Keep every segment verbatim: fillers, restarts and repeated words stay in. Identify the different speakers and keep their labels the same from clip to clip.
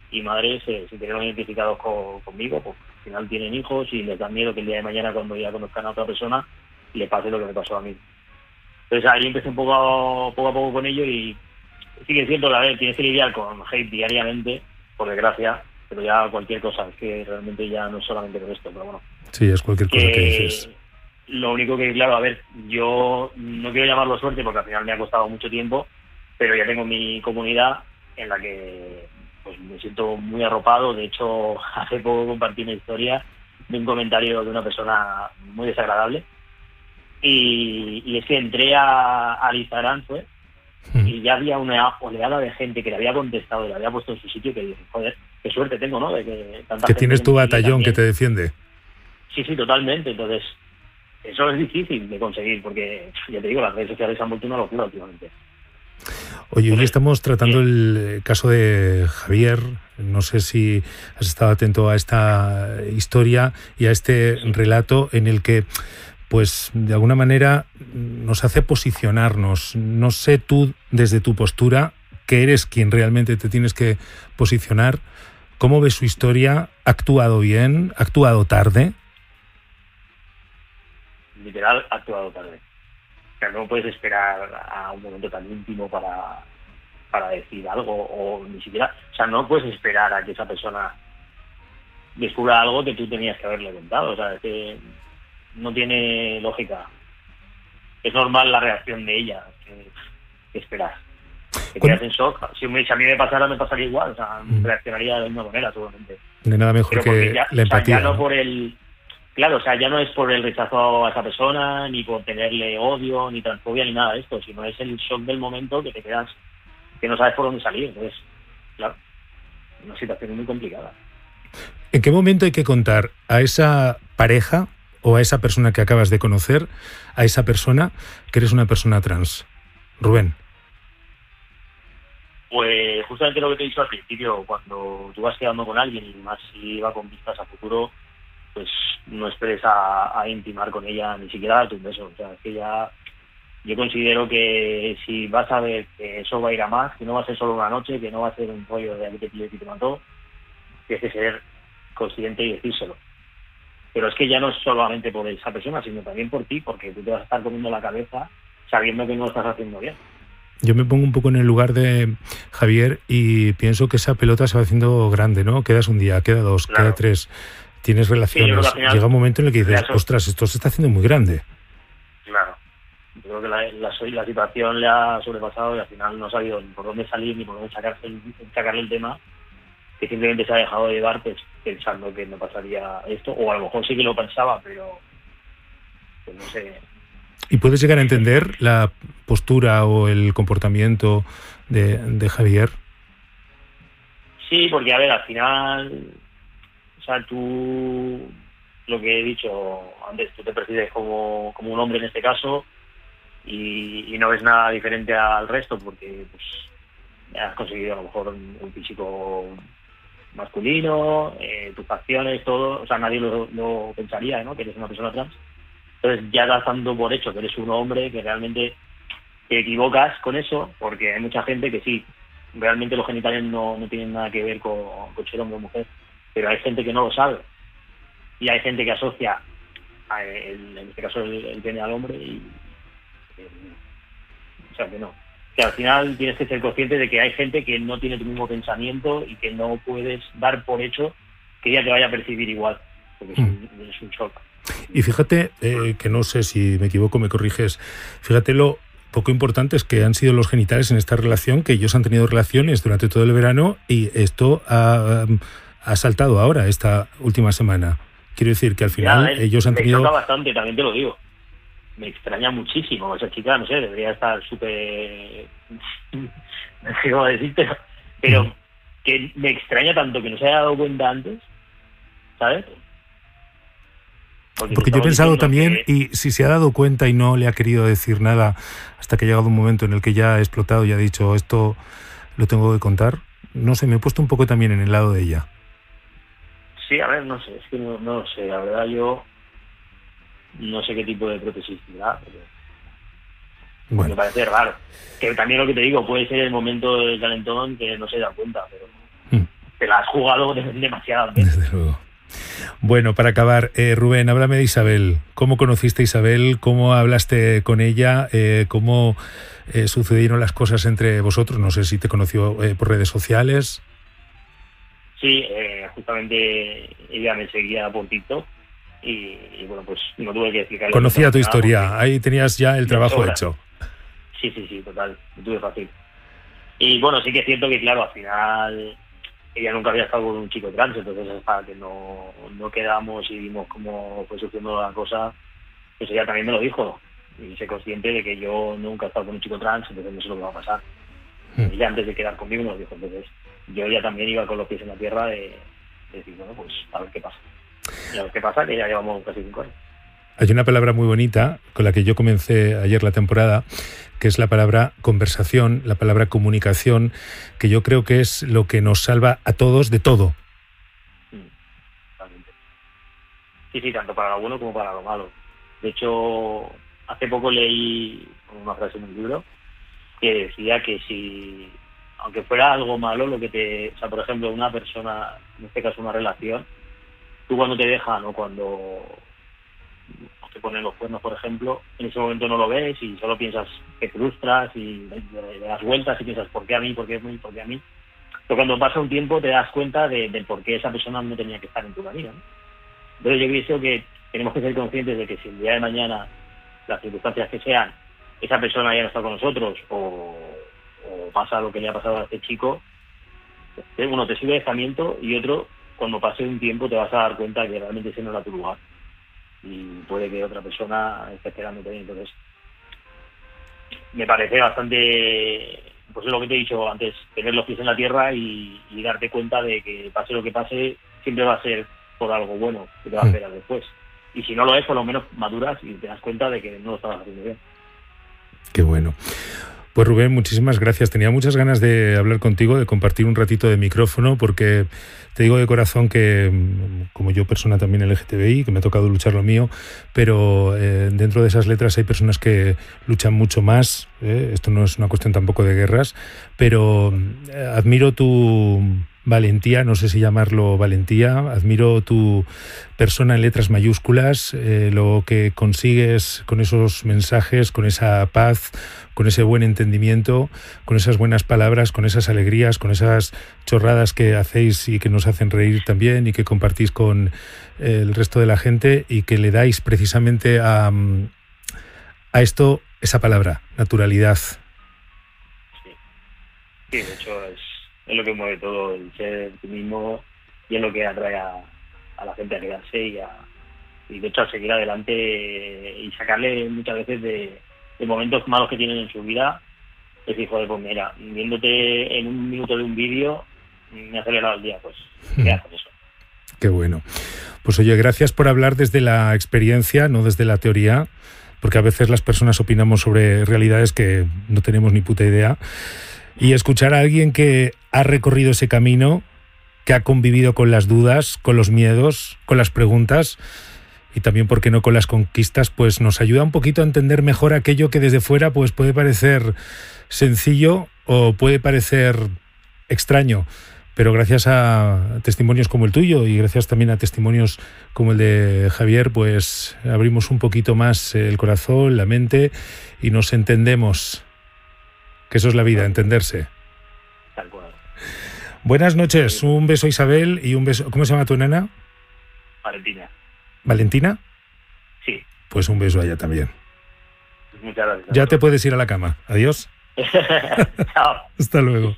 Speaker 1: y madres se sintieron identificados con, conmigo, pues al final tienen hijos y les da miedo que el día de mañana, cuando ya conozcan a otra persona, le pase lo que me pasó a mí. Entonces ahí empecé un poco a, poco a poco con ello, y sí que es cierto que, a ver, tienes que lidiar con hate diariamente, por desgracia, pero ya cualquier cosa, es que realmente ya no es solamente con esto, pero bueno.
Speaker 2: Sí, es cualquier cosa que, que dices.
Speaker 1: Lo único que, claro, a ver, yo no quiero llamarlo suerte porque al final me ha costado mucho tiempo, pero ya tengo mi comunidad en la que pues me siento muy arropado. De hecho, hace poco compartí una historia de un comentario de una persona muy desagradable, y, y es que entré a, al Instagram, pues, mm. y ya había una oleada de gente que le había contestado y le había puesto en su sitio, que dije, joder, qué suerte tengo, ¿no? De que tanta
Speaker 2: que
Speaker 1: gente
Speaker 2: tienes tu batallón
Speaker 1: también,
Speaker 2: que te defiende.
Speaker 1: Sí, sí, totalmente. Entonces, eso es difícil de conseguir, porque, ya te digo, las redes sociales han vuelto una locura últimamente.
Speaker 2: Oye, hoy estamos tratando el caso de Javier. No sé si has estado atento a esta historia y a este relato en el que, pues, de alguna manera nos hace posicionarnos. No sé tú, desde tu postura, que eres quien realmente te tienes que posicionar, ¿cómo ves su historia? ¿Ha actuado bien? ¿Ha actuado tarde?
Speaker 1: Literal, ha actuado tarde. O sea, no puedes esperar a un momento tan íntimo para, para decir algo, o ni siquiera, o sea, no puedes esperar a que esa persona descubra algo que tú tenías que haberle contado. O sea, es que no tiene lógica. Es normal la reacción de ella, que, que esperas. Te quedas en shock. Si, me, si a mí me pasara, me pasaría igual. O sea, mm. reaccionaría de la misma manera, seguramente.
Speaker 2: De nada mejor Pero que ya, la empatía.
Speaker 1: O sea, ya no,
Speaker 2: ¿no?
Speaker 1: por el... Claro, o sea, ya no es por el rechazo a esa persona, ni por tenerle odio, ni transfobia, ni nada de esto, sino es el shock del momento, que te quedas, que no sabes por dónde salir. Entonces, claro, una situación muy complicada.
Speaker 2: ¿En qué momento hay que contar a esa pareja o a esa persona que acabas de conocer, a esa persona, que eres una persona trans? Rubén.
Speaker 1: Pues justamente lo que te he dicho al principio, cuando tú vas quedando con alguien, y más si va con vistas a futuro, pues no esperes a, a intimar con ella, ni siquiera darte un beso. O sea, es que ya yo considero que si vas a ver que eso va a ir a más, que no va a ser solo una noche, que no va a ser un rollo de aquí te pilló y te mató, tienes que ser consciente y decírselo. Pero es que ya no es solamente por esa persona, sino también por ti, porque tú te vas a estar comiendo la cabeza sabiendo que no lo estás haciendo bien.
Speaker 2: Yo me pongo un poco en el lugar de Javier y pienso que esa pelota se va haciendo grande, ¿no? Quedas un día, queda dos,
Speaker 1: claro.
Speaker 2: queda tres, tienes relaciones. Sí, final, llega un momento en el que dices, eso... ostras, esto se está haciendo muy grande.
Speaker 1: Claro. Yo creo que la, la, la situación le ha sobrepasado y al final no ha sabido ni por dónde salir ni por dónde sacarse, sacarle el tema, que simplemente se ha dejado de llevar pues, pensando que no pasaría esto, o a lo mejor sí que lo pensaba, pero pues no sé.
Speaker 2: ¿Y puedes llegar a entender la postura o el comportamiento de, de Javier?
Speaker 1: Sí, porque a ver, al final, o sea, tú, lo que he dicho antes, tú te percibes como, como un hombre en este caso y, y no ves nada diferente al resto porque pues has conseguido a lo mejor un, un físico masculino, eh, tus facciones, todo, o sea, nadie lo, lo pensaría, ¿no? Que eres una persona trans. Entonces ya das dando por hecho que eres un hombre, que realmente te equivocas con eso, porque hay mucha gente que sí, realmente los genitales no, no tienen nada que ver con, con ser hombre o mujer, pero hay gente que no lo sabe, y hay gente que asocia, a el, en este caso, el, el pene al hombre, y eh, o sea que no. Que al final tienes que ser consciente de que hay gente que no tiene tu mismo pensamiento y que no puedes dar por hecho que ella te vaya a percibir igual, porque es un, es un shock.
Speaker 2: Y fíjate, eh, que no sé si me equivoco, me corriges, fíjate lo poco importante es que han sido los genitales en esta relación, que ellos han tenido relaciones durante todo el verano y esto ha, ha saltado ahora, esta última semana. Quiero decir que al final ya, eh, ellos han tenido...
Speaker 1: Me choca bastante, también te lo digo. Me extraña muchísimo. Esa chica, no sé, debería estar súper... no sé cómo decirte, pero mm. que me extraña tanto que no se haya dado cuenta antes, ¿sabes?
Speaker 2: Porque, Porque yo he pensado también, que... y si se ha dado cuenta y no le ha querido decir nada hasta que ha llegado un momento en el que ya ha explotado y ha dicho esto lo tengo que contar, no sé, me he puesto un poco también en el lado de ella.
Speaker 1: Sí, a ver, no sé, es que no, no sé, la verdad yo no sé qué tipo de prótesis tendrá, pero bueno. Me parece raro. Que también lo que te digo, puede ser el momento del calentón que no se da cuenta, pero... Hmm. te la has jugado demasiado.
Speaker 2: Desde luego. Bueno, para acabar, eh, Rubén, háblame de Isabel. ¿Cómo conociste a Isabel? ¿Cómo hablaste con ella? Eh, ¿Cómo eh, sucedieron las cosas entre vosotros? No sé si te conoció eh, por redes sociales.
Speaker 1: Sí, eh, justamente ella me seguía por TikTok y, y bueno, pues no tuve que explicarle.
Speaker 2: Conocía tu historia, ahí tenías ya el trabajo
Speaker 1: sobra.
Speaker 2: hecho.
Speaker 1: Sí, sí, sí, total, lo tuve fácil. Y bueno, sí que es cierto que, claro, al final ella nunca había estado con un chico trans, entonces hasta que no, no quedamos y vimos cómo fue sucediendo la cosa, pues ella también me lo dijo. Y sé consciente de que yo nunca he estado con un chico trans, entonces no sé lo que va a pasar. Mm. Ella antes de quedar conmigo me lo dijo, entonces yo ya también iba con los pies en la tierra de, de decir, bueno, pues a ver qué pasa. Y a ver qué pasa, que ya llevamos casi cinco años.
Speaker 2: Hay una palabra muy bonita con la que yo comencé ayer la temporada, que es la palabra conversación, la palabra comunicación, que yo creo que es lo que nos salva a todos de todo.
Speaker 1: Sí, sí, tanto para lo bueno como para lo malo. De hecho, hace poco leí una frase en un libro que decía que si, aunque fuera algo malo, lo que te, o sea, por ejemplo, una persona, en este caso una relación, tú cuando te dejan o cuando te ponen los cuernos, por ejemplo, en ese momento no lo ves y solo piensas que frustras y le das vueltas y piensas, ¿por qué a mí? ¿Por qué a mí? ¿Por qué a mí? Pero cuando pasa un tiempo te das cuenta de, de por qué esa persona no tenía que estar en tu vida, ¿no? Entonces yo pienso que tenemos que ser conscientes de que si el día de mañana, las circunstancias que sean, esa persona ya no está con nosotros o, o pasa lo que le ha pasado a este chico, uno te sirve de escamiento y otro, cuando pase un tiempo te vas a dar cuenta que realmente ese no era tu lugar y puede que otra persona esté esperándote. Entonces me parece bastante, pues es lo que te he dicho antes, tener los pies en la tierra y, y darte cuenta de que pase lo que pase, siempre va a ser por algo bueno que te va a esperar después. Y si no lo es, por lo menos maduras y te das cuenta de que no lo estabas haciendo bien.
Speaker 2: Qué bueno. Pues Rubén, muchísimas gracias. Tenía muchas ganas de hablar contigo, de compartir un ratito de micrófono, porque te digo de corazón que, como yo, persona también L G T B I, que me ha tocado luchar lo mío, pero eh, dentro de esas letras hay personas que luchan mucho más. ¿eh? Esto no es una cuestión tampoco de guerras, pero eh, admiro tu valentía, no sé si llamarlo valentía, admiro tu persona en letras mayúsculas, eh, lo que consigues con esos mensajes, con esa paz, con ese buen entendimiento, con esas buenas palabras, con esas alegrías, con esas chorradas que hacéis y que nos hacen reír también y que compartís con el resto de la gente y que le dais precisamente a, a esto esa palabra, naturalidad.
Speaker 1: Sí, sí, de hecho es es lo que mueve todo, el ser tú mismo, y es lo que atrae a, a la gente a quedarse y, a, y de hecho a seguir adelante y sacarle muchas veces de, de momentos malos que tienen en su vida. Es decir, joder, pues mira, viéndote en un minuto de un vídeo me ha acelerado el día, pues ¿qué haces eso?
Speaker 2: Qué bueno. Pues oye, gracias por hablar desde la experiencia, no desde la teoría, porque a veces las personas opinamos sobre realidades que no tenemos ni puta idea. Y escuchar a alguien que ha recorrido ese camino, que ha convivido con las dudas, con los miedos, con las preguntas y también, ¿por qué no?, con las conquistas, pues nos ayuda un poquito a entender mejor aquello que desde fuera pues puede parecer sencillo o puede parecer extraño. Pero gracias a testimonios como el tuyo y gracias también a testimonios como el de Javier, pues abrimos un poquito más el corazón, la mente y nos entendemos. Que eso es la vida, entenderse.
Speaker 1: Tal cual.
Speaker 2: Buenas noches, un beso a Isabel y un beso... ¿Cómo se llama tu nena?
Speaker 1: Valentina.
Speaker 2: ¿Valentina?
Speaker 1: Sí.
Speaker 2: Pues un beso a ella también.
Speaker 1: Muchas gracias.
Speaker 2: Ya te puedes ir a la cama. Adiós.
Speaker 1: Chao.
Speaker 2: Hasta luego.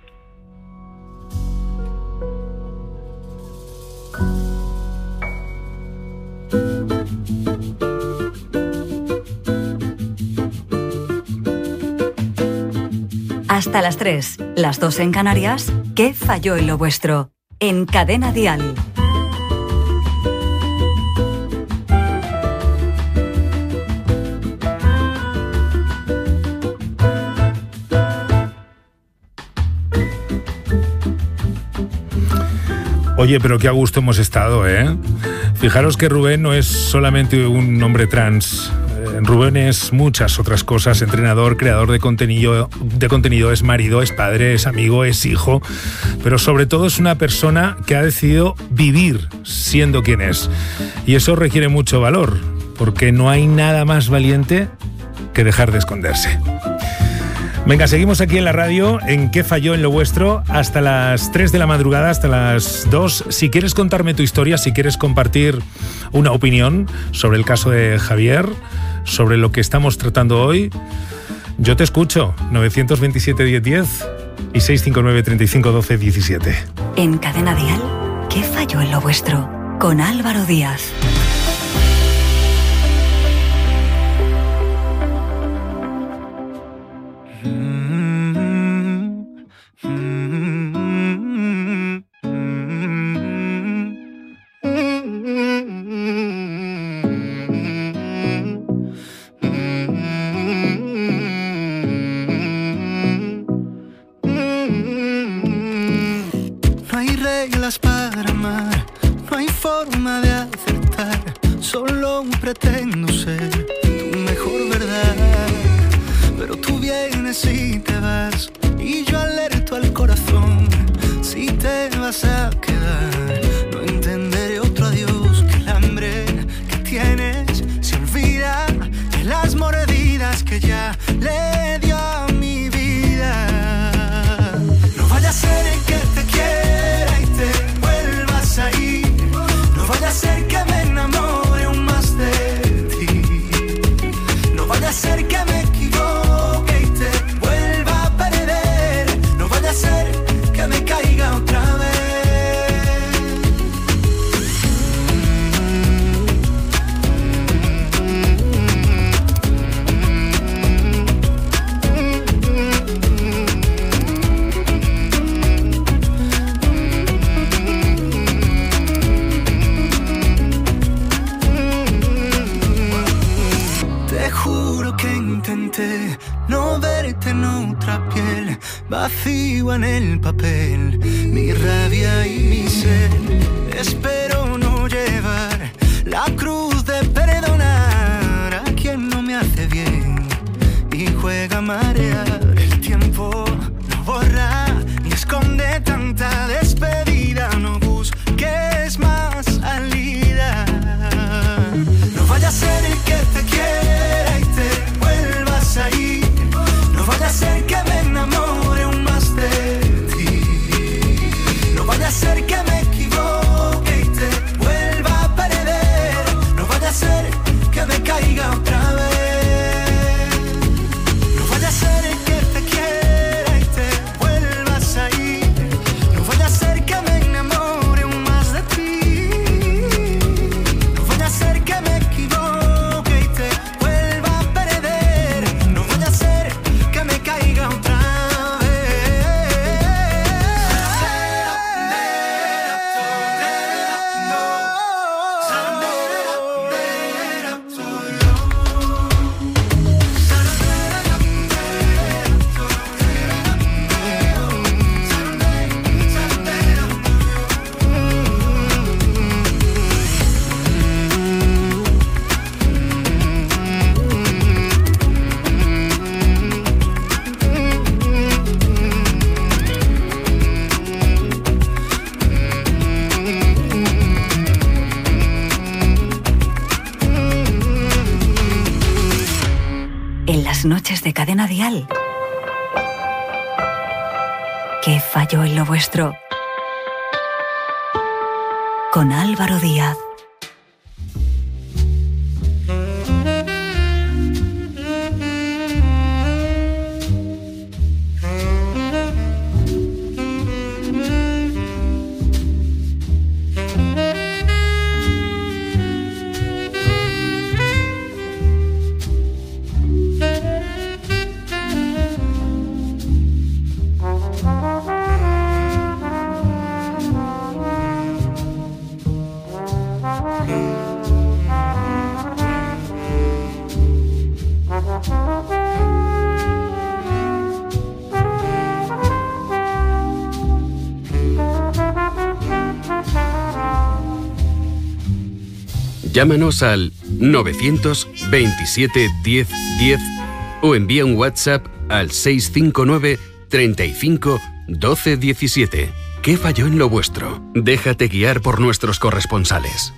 Speaker 3: Hasta las tres, las dos en Canarias, ¿qué falló en lo vuestro? En Cadena Dial.
Speaker 2: Oye, pero qué a gusto hemos estado, ¿eh? Fijaros que Rubén no es solamente un hombre trans. Rubén es muchas otras cosas: entrenador, creador de contenido, de contenido, es marido, es padre, es amigo, es hijo, pero sobre todo es una persona que ha decidido vivir siendo quien es. Y eso requiere mucho valor, porque no hay nada más valiente que dejar de esconderse. Venga, seguimos aquí en la radio, en ¿Qué falló en lo vuestro? Hasta las tres de la madrugada, hasta las dos. Si quieres contarme tu historia, si quieres compartir una opinión sobre el caso de Javier, sobre lo que estamos tratando hoy, yo te escucho. nueve dos siete, diez, diez y seis cinco nueve, treinta y cinco, doce, diecisiete.
Speaker 3: En Cadena Dial, ¿Qué falló en lo vuestro? Con Álvaro Díaz.
Speaker 4: Vacío en el papel, mi rabia y mi sed. Espero no llevar la cruz de perdonar a quien no me hace bien y juega a marear. El tiempo no borra ni esconde tanta despedida. No busques más salida. No vaya a ser el que te quiera y te vuelvas a ir. No vaya a ser que me enamore aún más de ti. No vaya a ser que me equivoque y te vuelva a perder. No vaya a ser que me caiga otra vez. No vaya a ser el que te quiera y te vuelvas a ir. No vaya a ser que me enamore aún más de ti. No vaya a ser que me equivoque y te vuelva a perder. No vaya a ser que me caiga otra vez.
Speaker 3: En las noches de Cadena Dial, ¿Qué falló en lo vuestro? Con Álvaro Díaz.
Speaker 5: Llámanos al novecientos veintisiete diez diez o envía un WhatsApp al seis cinco nueve, treinta y cinco, doce diecisiete. ¿Qué falló en lo vuestro? Déjate guiar por nuestros corresponsales.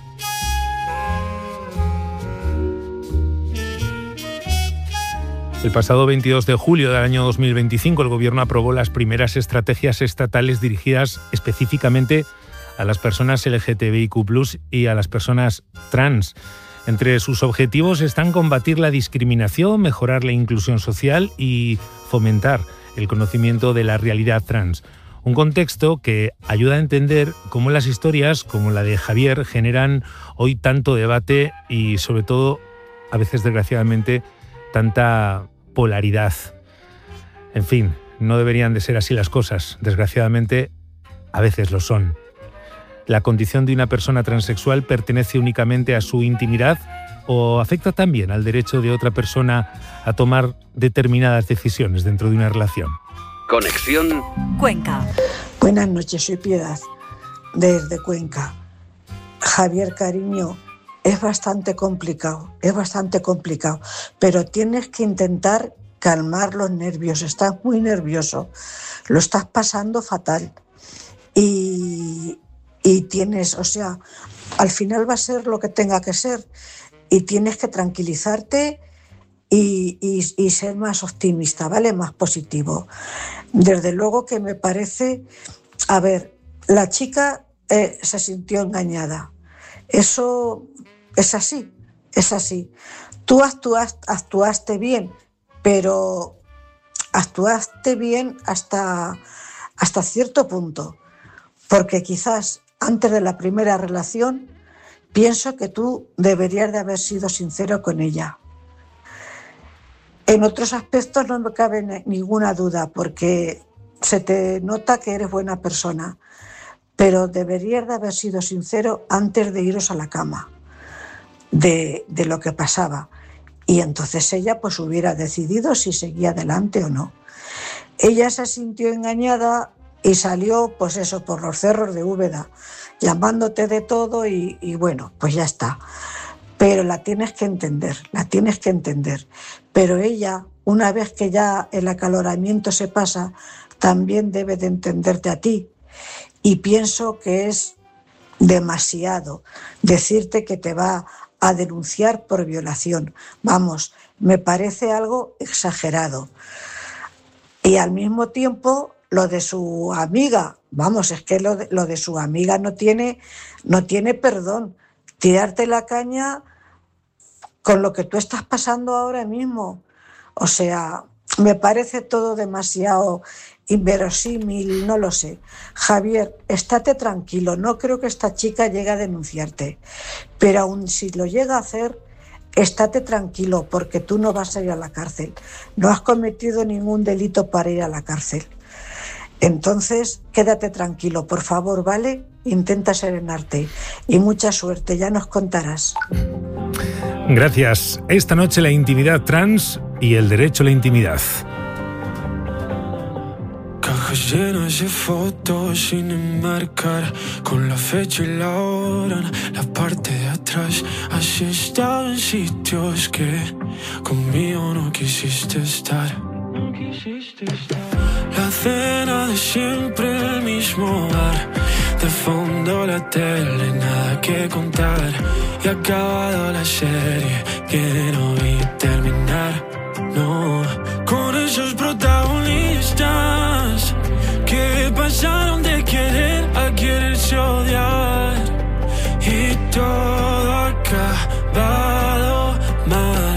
Speaker 2: El pasado veintidós de julio del año dos mil veinticinco, el Gobierno aprobó las primeras estrategias estatales dirigidas específicamente a las personas L G T B I Q plus, y a las personas trans. Entre sus objetivos están combatir la discriminación, mejorar la inclusión social y fomentar el conocimiento de la realidad trans. Un contexto que ayuda a entender cómo las historias, como la de Javier, generan hoy tanto debate y, sobre todo, a veces desgraciadamente, tanta polaridad. En fin, no deberían de ser así las cosas. Desgraciadamente, a veces lo son. ¿La condición de una persona transexual pertenece únicamente a su intimidad o afecta también al derecho de otra persona a tomar determinadas decisiones dentro de una relación?
Speaker 5: Conexión
Speaker 3: Cuenca.
Speaker 6: Buenas noches, soy Piedad, desde Cuenca. Javier, cariño, es bastante complicado, es bastante complicado, pero tienes que intentar calmar los nervios. Estás muy nervioso, lo estás pasando fatal y, y tienes, o sea, al final va a ser lo que tenga que ser y tienes que tranquilizarte y, y, y ser más optimista, ¿vale? Más positivo. Desde luego que me parece, a ver, la chica eh, se sintió engañada. Eso es así, es así. Tú actuaste, actuaste bien, pero actuaste bien hasta, hasta cierto punto, porque quizás antes de la primera relación pienso que tú deberías de haber sido sincero con ella. En otros aspectos no me cabe ninguna duda, porque se te nota que eres buena persona, pero deberías de haber sido sincero antes de iros a la cama de, de lo que pasaba. Y entonces ella pues hubiera decidido si seguía adelante o no. Ella se sintió engañada y salió, pues eso, por los cerros de Úbeda, llamándote de todo y, y bueno, pues ya está. Pero la tienes que entender, la tienes que entender. Pero ella, una vez que ya el acaloramiento se pasa, también debe de entenderte a ti. Y pienso que es demasiado decirte que te va a denunciar por violación. Vamos, me parece algo exagerado. Y al mismo tiempo, lo de su amiga, vamos, es que lo de, lo de su amiga no tiene, no tiene perdón. Tirarte la caña con lo que tú estás pasando ahora mismo. O sea, me parece todo demasiado inverosímil, no lo sé. Javier, estate tranquilo, no creo que esta chica llegue a denunciarte, pero aun si lo llega a hacer, estate tranquilo, porque tú no vas a ir a la cárcel. No has cometido ningún delito para ir a la cárcel. Entonces, quédate tranquilo, por favor, ¿vale? Intenta serenarte y mucha suerte, ya nos contarás.
Speaker 2: Gracias. Esta noche la intimidad trans y el derecho a la intimidad.
Speaker 7: Cajas llenas de fotos sin enmarcar, con la fecha y la hora en la parte de atrás. Has estado en sitios que conmigo no quisiste estar. No quisiste estar. La cena de siempre, el mismo bar, de fondo la tele, nada que contar. Y ha acabado la serie que no vi terminar, no. Con esos protagonistas que pasaron de querer a quererse odiar, y todo ha acabado mal.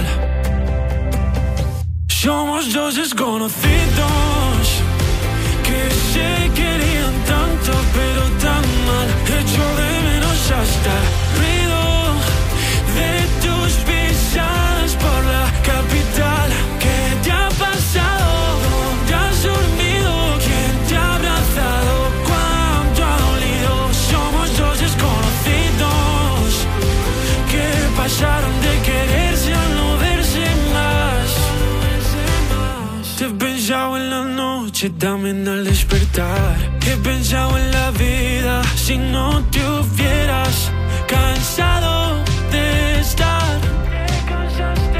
Speaker 7: Somos dos desconocidos que se querían tanto pero tan mal. Echo de menos hasta el ruido de tus pisadas por la capital. ¿Qué te ha pasado? ¿Dónde has dormido? ¿Quién te ha abrazado? ¿Cuánto ha dolido? Somos dos desconocidos que pasaron de quererse a no verse más. Te he pensado en la noche, también al despertar. He pensado en la vida si no te hubieras cansado de estar. Te cansaste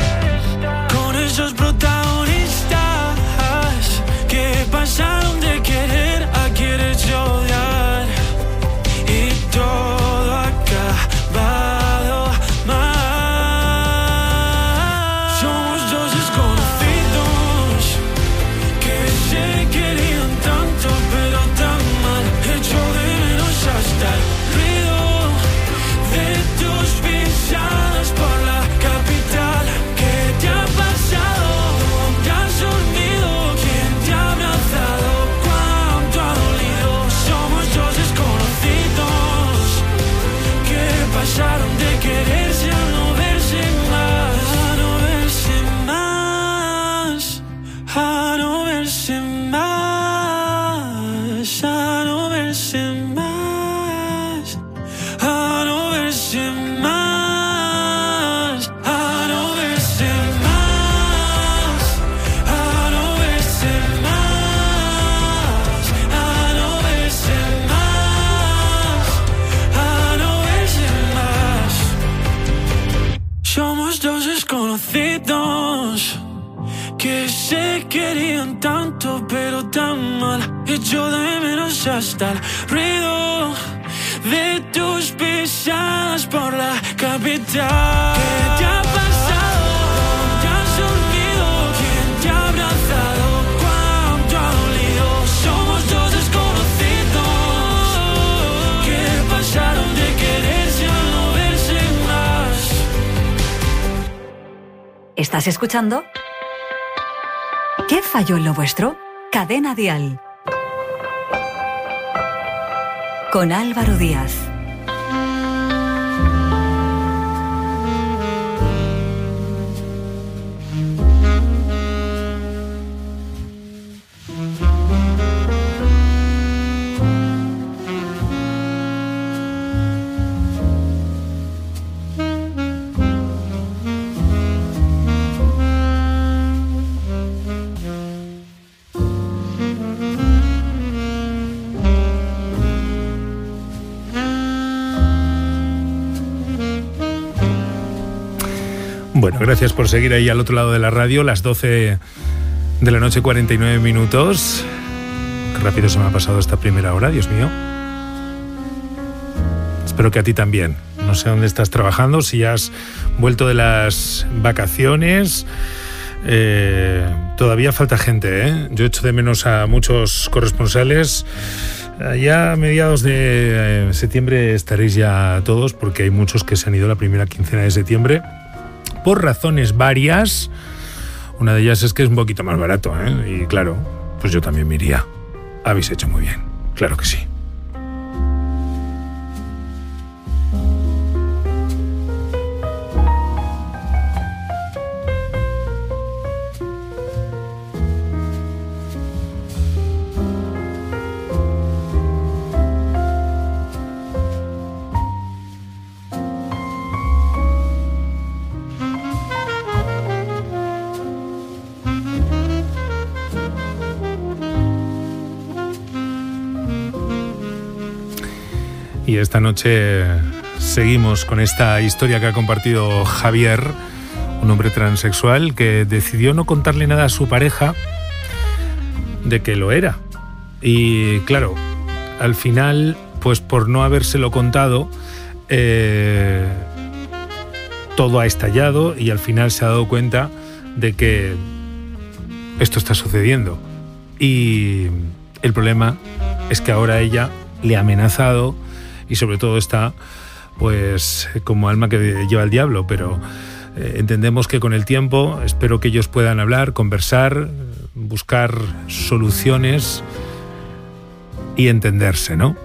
Speaker 7: conocidos que se querían tanto pero tan mal. Echo de menos hasta el ruido de tus pisadas por la capital. ¿Qué te ha pasado? ¿Te has dormido? ¿Quién te ha abrazado? ¿Cuánto ha dolido? Somos dos desconocidos que pasaron de quererse a no verse más.
Speaker 3: ¿Estás escuchando? ¿Qué falló en lo vuestro? Cadena Dial. Con Álvaro Díaz.
Speaker 2: Bueno, gracias por seguir ahí al otro lado de la radio, las doce de la noche, cuarenta y nueve minutos. Qué rápido se me ha pasado esta primera hora, Dios mío. Espero que a ti también. No sé dónde estás trabajando, si ya has vuelto de las vacaciones. Eh, todavía falta gente, ¿eh? Yo echo de menos a muchos corresponsales. Ya a mediados de septiembre estaréis ya todos, porque hay muchos que se han ido la primera quincena de septiembre. Por razones varias. Una de ellas es que es un poquito más barato, ¿eh? Y claro, pues yo también me iría. Habéis hecho muy bien, claro que sí. Y esta noche seguimos con esta historia que ha compartido Javier, un hombre transexual que decidió no contarle nada a su pareja de que lo era. Y claro, al final, pues por no habérselo contado, eh, todo ha estallado y al final se ha dado cuenta de que esto está sucediendo. Y el problema es que ahora ella le ha amenazado y sobre todo está pues como alma que lleva el diablo, pero eh, entendemos que con el tiempo espero que ellos puedan hablar, conversar, buscar soluciones y entenderse, ¿no?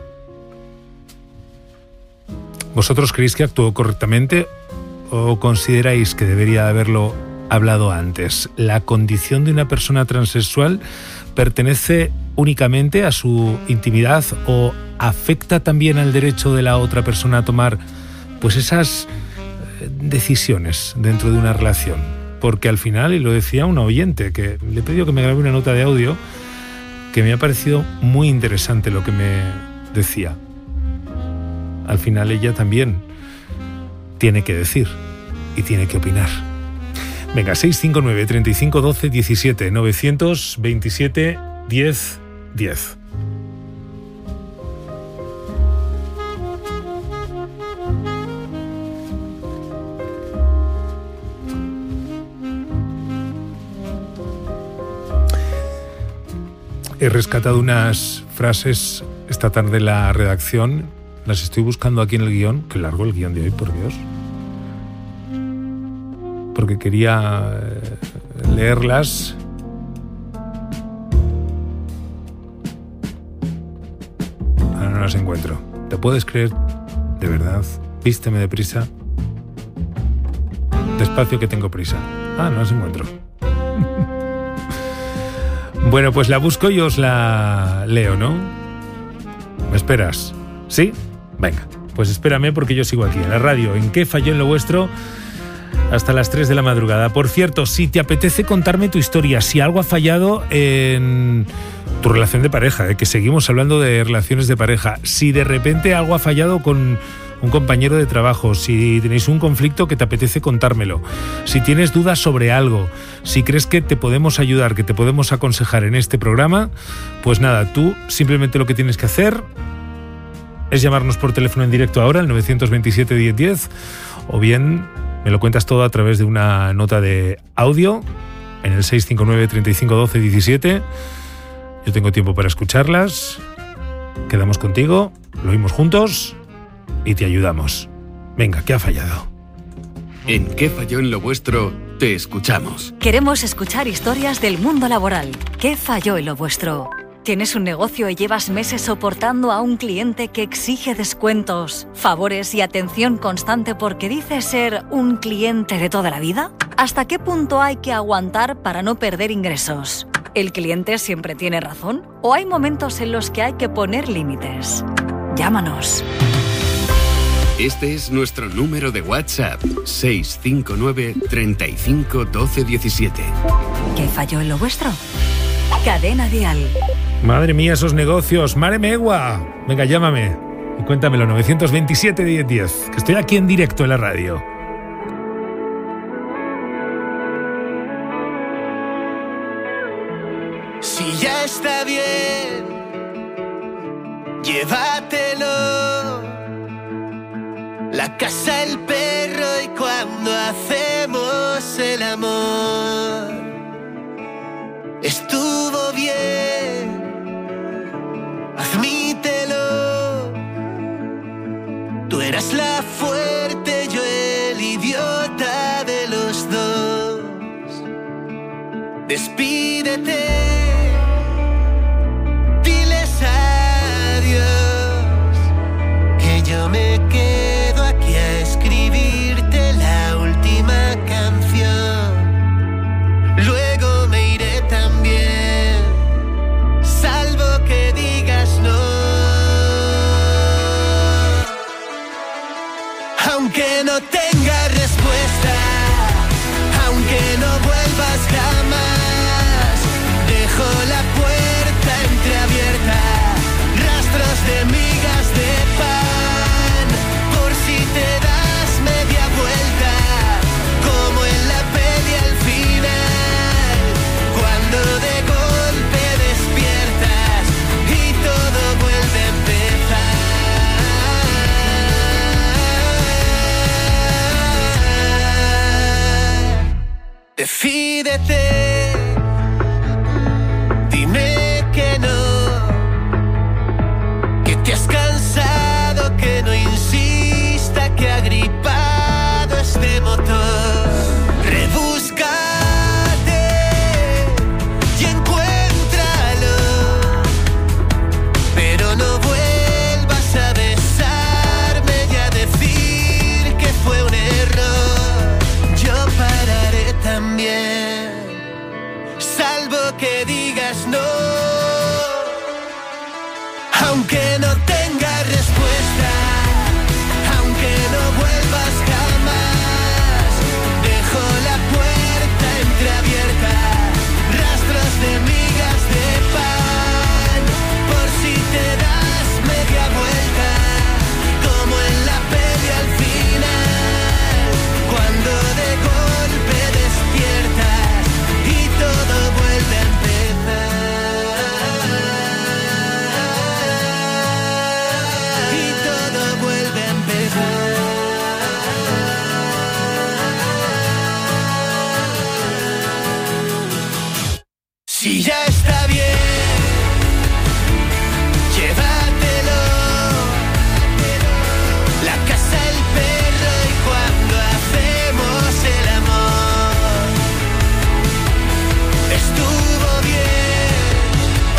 Speaker 2: ¿Vosotros creéis que actuó correctamente o consideráis que debería haberlo hablado antes? ¿La condición de una persona transexual pertenece únicamente a su intimidad o afecta también al derecho de la otra persona a tomar pues esas decisiones dentro de una relación? Porque al final, y lo decía una oyente, que le he pedido que me grabe una nota de audio, que me ha parecido muy interesante lo que me decía. Al final ella también tiene que decir y tiene que opinar. Venga, seis cinco nueve, treinta y cinco, doce, diecisiete, novecientos veintisiete, diez, diez. He rescatado unas frases esta tarde en la redacción, las estoy buscando aquí en el guión. Qué largo el guión de hoy, por Dios. Porque quería leerlas. Ahora no las encuentro. ¿Te puedes creer? De verdad. Vísteme deprisa. Despacio que tengo prisa. Ah, no las encuentro. Bueno, pues la busco y os la leo, ¿no? ¿Me esperas? ¿Sí? Venga, pues espérame porque yo sigo aquí en la radio. ¿En qué falló en lo vuestro? Hasta las tres de la madrugada. Por cierto, si te apetece contarme tu historia, si algo ha fallado en tu relación de pareja, ¿eh? Que seguimos hablando de relaciones de pareja, si de repente algo ha fallado con, un compañero de trabajo, si tenéis un conflicto que te apetece contármelo, si tienes dudas sobre algo, si crees que te podemos ayudar, que te podemos aconsejar en este programa, pues nada, tú simplemente lo que tienes que hacer es llamarnos por teléfono en directo ahora, al nueve dos siete, diez diez, o bien me lo cuentas todo a través de una nota de audio en el seis cinco nueve, treinta y cinco, doce, diecisiete. Yo tengo tiempo para escucharlas, quedamos contigo, lo oímos juntos y te ayudamos. Venga, ¿qué ha fallado?
Speaker 5: En ¿Qué falló en lo vuestro? Te escuchamos.
Speaker 3: Queremos escuchar historias del mundo laboral. ¿Qué falló en lo vuestro? ¿Tienes un negocio y llevas meses soportando a un cliente que exige descuentos, favores y atención constante porque dice ser un cliente de toda la vida? ¿Hasta qué punto hay que aguantar para no perder ingresos? ¿El cliente siempre tiene razón? ¿O hay momentos en los que hay que poner límites? Llámanos.
Speaker 5: Este es nuestro número de WhatsApp, seis cinco nueve, treinta y cinco, doce, diecisiete.
Speaker 3: ¿Qué falló en lo vuestro? Cadena Dial.
Speaker 2: Madre mía, esos negocios. Mare megua. Venga, llámame y cuéntamelo, nueve dos siete, diez diez, que estoy aquí en directo en la radio.
Speaker 4: Si ya está bien, llévatelo. La casa, el perro y cuando hacemos el amor. Estuvo bien, admítelo. Tú eras la fuerte, yo el idiota de los dos. Despídete. Yo me quedo aquí a escribirte la última canción. Luego me iré también, salvo que digas no. Aunque no tengas respuesta, aunque no vuelvas jamás, dejo la puerta entreabierta, rastros de migas de pan. Te das media vuelta, como en la peli al final, cuando de golpe despiertas y todo vuelve a empezar. Decídete, dime que no, que te has cansado, que no insistes, que ha gripado este motor. Rebúscate y encuéntralo, pero no vuelvas a besarme y a decir que fue un error. Yo pararé también, salvo que digas no. Aunque no tengas respuesta, que no vuelvas jamás, dejo la puerta entreabierta, rastros de migas de pan, por si te das media vuelta, como en la peli al final, cuando de golpe despiertas y todo vuelve a empezar, y todo vuelve a empezar. Si ya está bien, llévatelo. La casa, el perro y cuando hacemos el amor. Estuvo bien,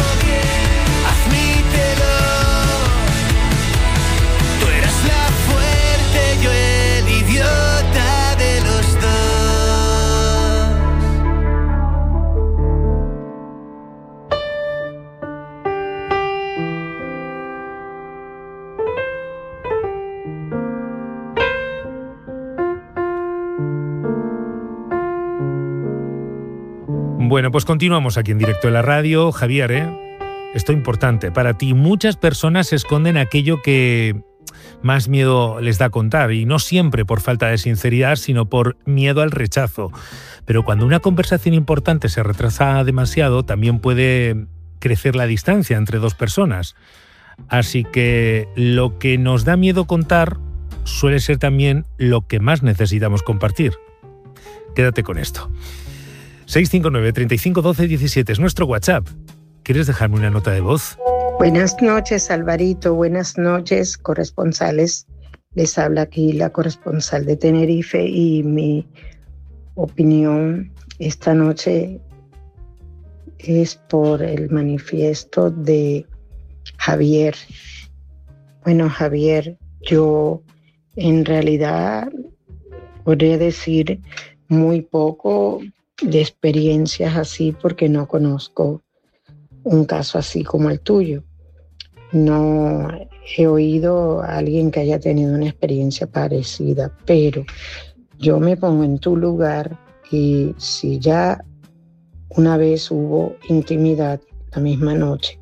Speaker 4: admítelo. Tú eras la fuerte, yo el idiota de los dos.
Speaker 2: Bueno, pues continuamos aquí en directo en la radio. Javier, ¿eh? Esto es importante. Para ti, muchas personas esconden aquello que más miedo les da contar, y no siempre por falta de sinceridad, sino por miedo al rechazo. Pero cuando una conversación importante se retrasa demasiado, también puede crecer la distancia entre dos personas. Así que lo que nos da miedo contar suele ser también lo que más necesitamos compartir. Quédate con esto. seis cinco nueve, treinta y cinco, doce, diecisiete es nuestro WhatsApp. ¿Quieres dejarme una nota de voz?
Speaker 8: Buenas noches, Alvarito. Buenas noches, corresponsales. Les habla aquí la corresponsal de Tenerife, y mi opinión esta noche es por el manifiesto de Javier. Bueno, Javier, yo en realidad podría decir muy poco de experiencias así, porque no conozco un caso así como el tuyo. No he oído a alguien que haya tenido una experiencia parecida, pero yo me pongo en tu lugar, y si ya una vez hubo intimidad la misma noche,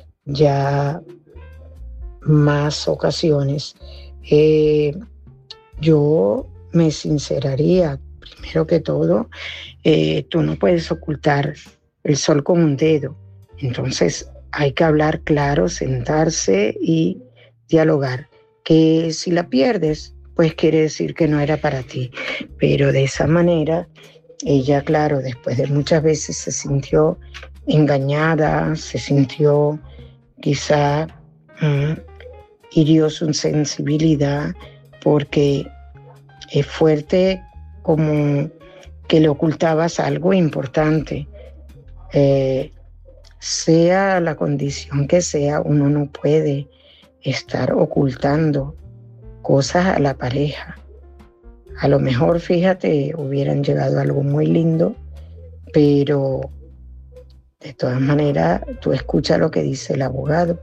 Speaker 8: ya más ocasiones, eh, yo me sinceraría. Primero que todo, eh, tú no puedes ocultar el sol con un dedo. Entonces hay que hablar claro, sentarse y dialogar. Que si la pierdes, pues quiere decir que no era para ti. Pero de esa manera, ella, claro, después de muchas veces se sintió engañada, se sintió quizá mmm, hirió su sensibilidad, porque es fuerte como que le ocultabas algo importante. Eh, sea la condición que sea, uno no puede estar ocultando cosas a la pareja. A lo mejor, fíjate, hubieran llegado a algo muy lindo, pero de todas maneras tú escuchas lo que dice el abogado.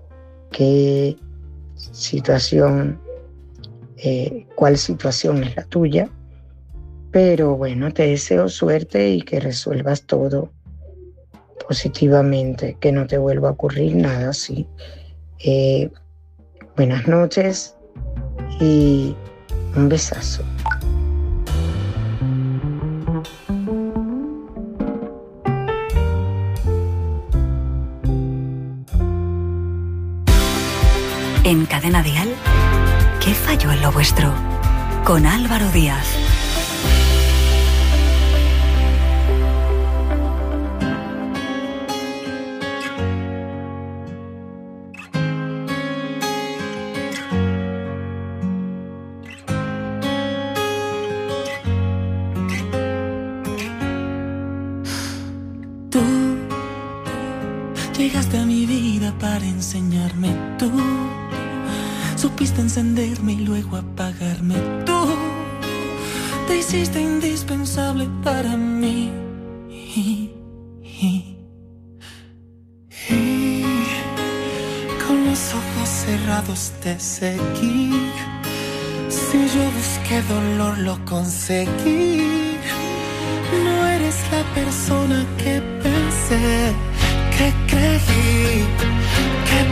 Speaker 8: Qué situación, eh, cuál situación es la tuya. Pero bueno, te deseo suerte y que resuelvas todo positivamente, que no te vuelva a ocurrir nada así. Eh, buenas noches y un besazo.
Speaker 3: En Cadena Dial, ¿qué falló en lo vuestro? Con Álvaro Díaz.
Speaker 9: Llegaste a mi vida para enseñarme, tú supiste encenderme y luego apagarme, tú te hiciste indispensable para mí. Y, y, y con los ojos cerrados te seguí. Si yo busqué dolor lo conseguí. No eres la persona que pensé, que creí, que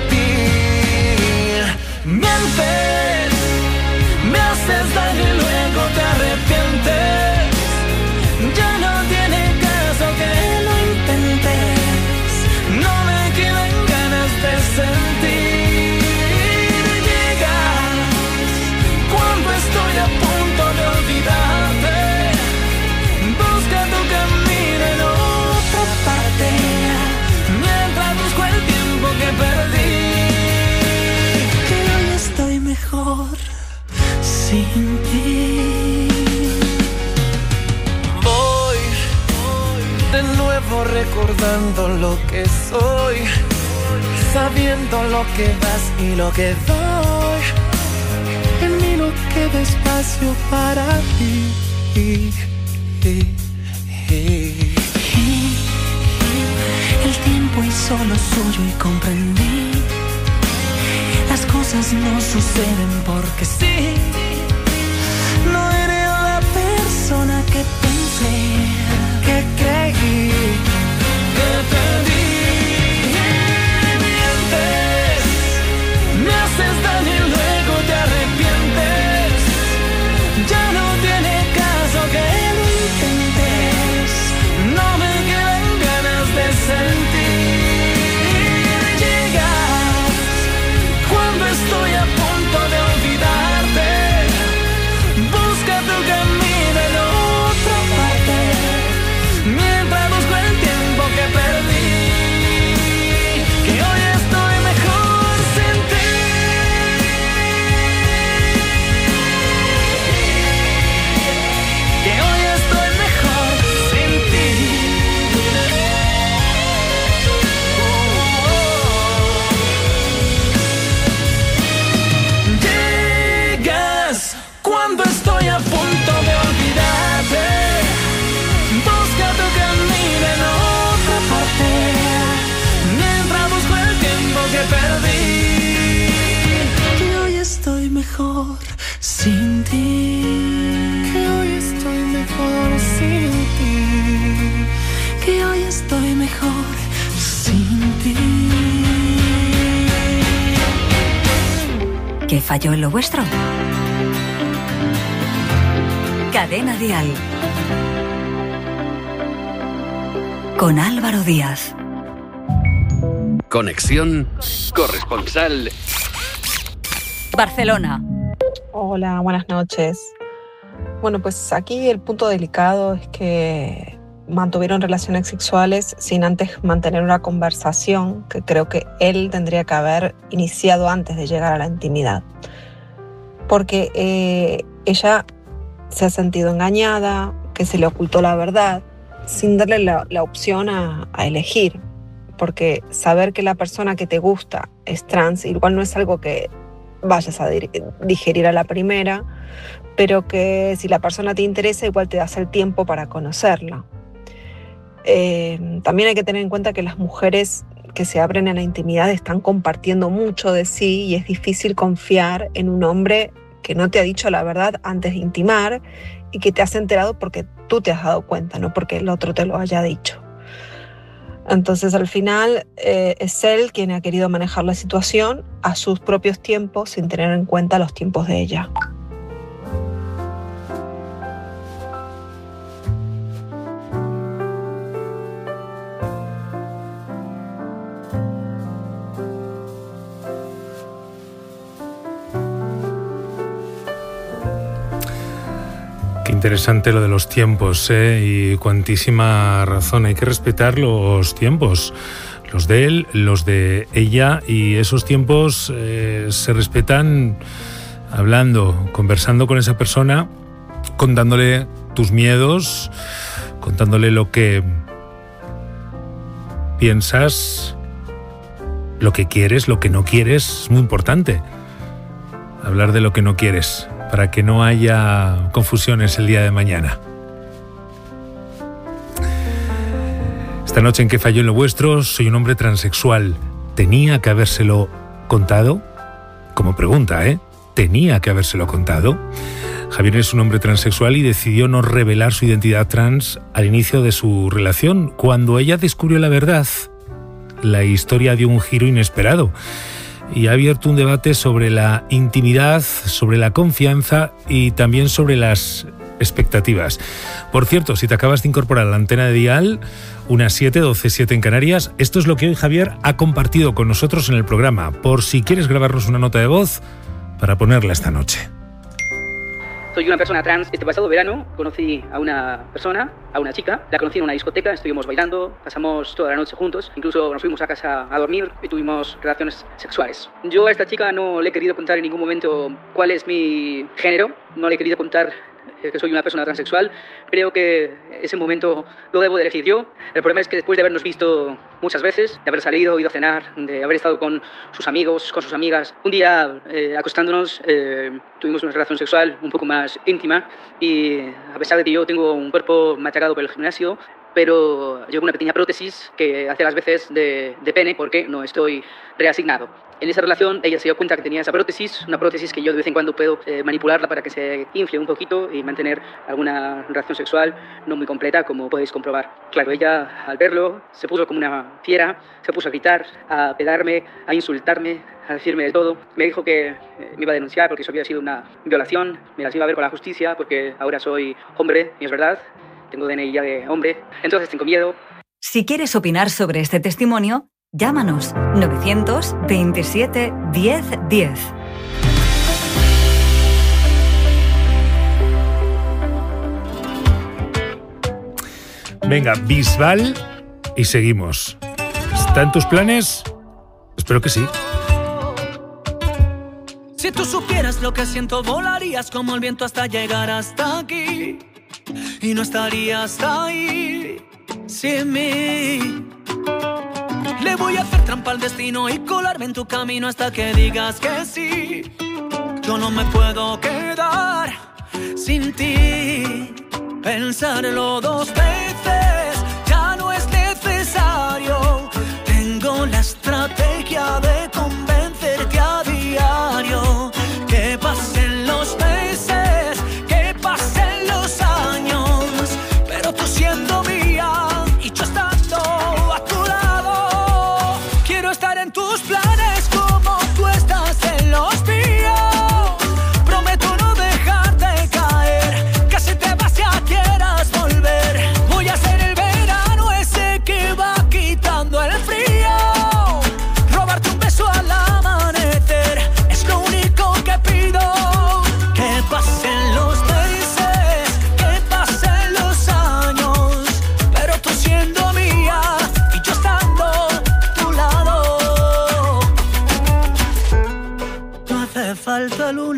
Speaker 9: pedí. Mientes, me haces daño y luego te arrepientes. Ya no tiene caso que lo intentes. No me quedan ganas de sentir. Llegas cuando estoy a punto de olvidarte. Busca tu camino en otra parte. Que perdí, que hoy estoy mejor sin ti. Voy de nuevo recordando lo que soy, sabiendo lo que das y lo que doy. En mí no queda espacio para ti. El tiempo hizo lo suyo y comprendí. Las cosas no suceden porque sí. No eres la persona que pensé, que creí, que pedí. Mientes, me haces daño y luego mejor sin ti. Que hoy estoy mejor sin ti. Que hoy estoy mejor sin ti.
Speaker 3: ¿Qué falló en lo vuestro? Cadena Dial. Con Álvaro Díaz.
Speaker 5: Conexión corresponsal
Speaker 3: Barcelona.
Speaker 10: Hola, buenas noches. Bueno, pues aquí el punto delicado es que mantuvieron relaciones sexuales sin antes mantener una conversación que creo que él tendría que haber iniciado antes de llegar a la intimidad. Porque eh, ella se ha sentido engañada, que se le ocultó la verdad, sin darle la, la opción a, a elegir. Porque saber que la persona que te gusta es trans igual no es algo que vayas a digerir a la primera, pero que si la persona te interesa igual te das el tiempo para conocerla. Eh, también hay que tener en cuenta que las mujeres que se abren en la intimidad están compartiendo mucho de sí y es difícil confiar en un hombre que no te ha dicho la verdad antes de intimar y que te has enterado porque tú te has dado cuenta, no porque el otro te lo haya dicho. Entonces, al final, eh, es él quien ha querido manejar la situación a sus propios tiempos sin tener en cuenta los tiempos de ella.
Speaker 2: Interesante lo de los tiempos, ¿eh? Y cuantísima razón. Hay que respetar los tiempos, los de él, los de ella, y esos tiempos eh, se respetan hablando, conversando con esa persona, contándole tus miedos, contándole lo que piensas, lo que quieres, lo que no quieres. Es muy importante hablar de lo que no quieres, para que no haya confusiones el día de mañana. Esta noche en ¿Qué falló en lo vuestro? Soy un hombre transexual. ¿Tenía que habérselo contado? Como pregunta, ¿eh? ¿Tenía que habérselo contado? Javier es un hombre transexual y decidió no revelar su identidad trans al inicio de su relación. Cuando ella descubrió la verdad, la historia dio un giro inesperado y ha abierto un debate sobre la intimidad, sobre la confianza y también sobre las expectativas. Por cierto, si te acabas de incorporar a la antena de Dial, unas siete, doce, siete en Canarias, esto es lo que hoy Javier ha compartido con nosotros en el programa, por si quieres grabarnos una nota de voz para ponerla esta noche.
Speaker 11: Soy una persona trans. Este pasado verano conocí a una persona, a una chica. La conocí en una discoteca, estuvimos bailando, pasamos toda la noche juntos. Incluso nos fuimos a casa a dormir y tuvimos relaciones sexuales. Yo a esta chica no le he querido contar en ningún momento cuál es mi género. No le he querido contar que soy una persona transexual. Creo que ese momento lo debo de elegir yo. El problema es que después de habernos visto muchas veces, de haber salido, ido a cenar, de haber estado con sus amigos, con sus amigas, un día eh, acostándonos eh, tuvimos una relación sexual un poco más íntima y a pesar de que yo tengo un cuerpo machacado por el gimnasio, pero llevo una pequeña prótesis que hace las veces de, de pene porque no estoy reasignado. En esa relación ella se dio cuenta que tenía esa prótesis, una prótesis que yo de vez en cuando puedo eh, manipularla para que se infle un poquito y mantener alguna relación sexual no muy completa, como podéis comprobar. Claro, ella al verlo se puso como una fiera, se puso a gritar, a pegarme, a insultarme, a decirme de todo. Me dijo que eh, me iba a denunciar porque eso había sido una violación, me las iba a ver con la justicia porque ahora soy hombre y es verdad, tengo D N I ya de hombre, entonces tengo miedo.
Speaker 3: Si quieres opinar sobre este testimonio, llámanos novecientos veintisiete diez diez.
Speaker 2: Venga, Bisbal y seguimos. ¿Está en tus planes? Espero que sí.
Speaker 9: Si tú supieras lo que siento, volarías como el viento hasta llegar hasta aquí. Y no estarías ahí sin mí. Le voy a hacer trampa al destino y colarme en tu camino hasta que digas que sí. Yo no me puedo quedar sin ti. Pensarlo dos veces ya no es necesario. Tengo la estrategia de convencerte a diario. ¿Qué pasa?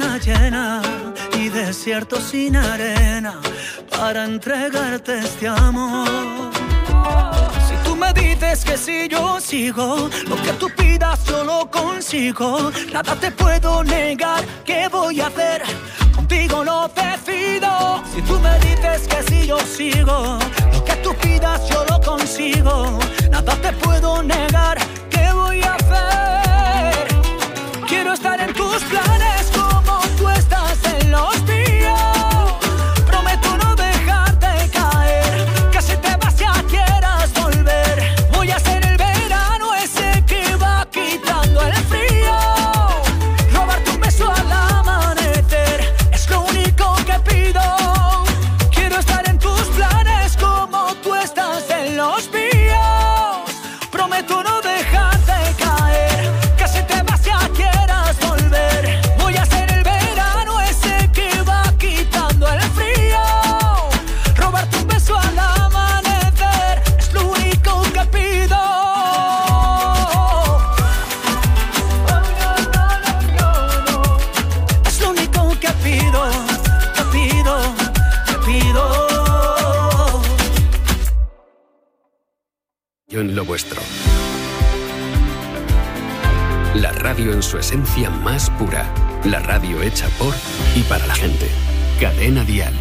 Speaker 4: luna llena y desierto sin arena para entregarte este amor. Si tú me dices que si yo sigo, lo que tú pidas yo lo consigo. Nada te puedo negar, ¿qué voy a hacer? Contigo lo decido. Si tú me dices que si yo sigo, lo que tú pidas yo lo consigo. Nada te puedo negar, ¿qué voy a hacer? Quiero estar en tus planes como tú estás en los míos. Prometo no dejarte caer, que si te vas ya quieras volver. Voy a ser el verano ese que va quitando el frío. Robarte un beso al amanecer es lo único que pido. Quiero estar en tus planes como tú estás en los míos. Prometo no dejarte caer, que si te vas ya quieras volver. Voy a ser el verano ese que va quitando el frío. Robarte un beso al amanecer es lo único que pido. Es lo único que pido, que pido, que pido.
Speaker 5: Yo en lo vuestro. La radio en su esencia más pura. La radio hecha por y para la gente. Cadena Dial.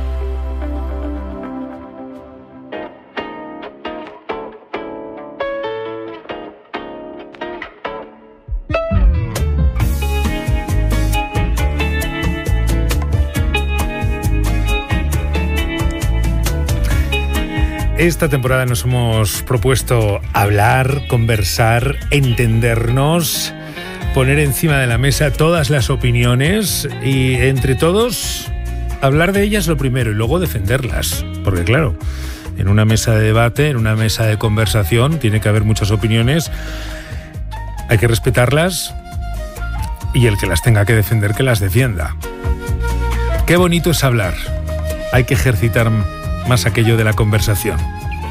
Speaker 2: Esta temporada nos hemos propuesto hablar, conversar, entendernos, poner encima de la mesa todas las opiniones y entre todos hablar de ellas lo primero y luego defenderlas. Porque claro, en una mesa de debate, en una mesa de conversación, tiene que haber muchas opiniones, hay que respetarlas y el que las tenga que defender, que las defienda. Qué bonito es hablar, hay que ejercitar más aquello de la conversación.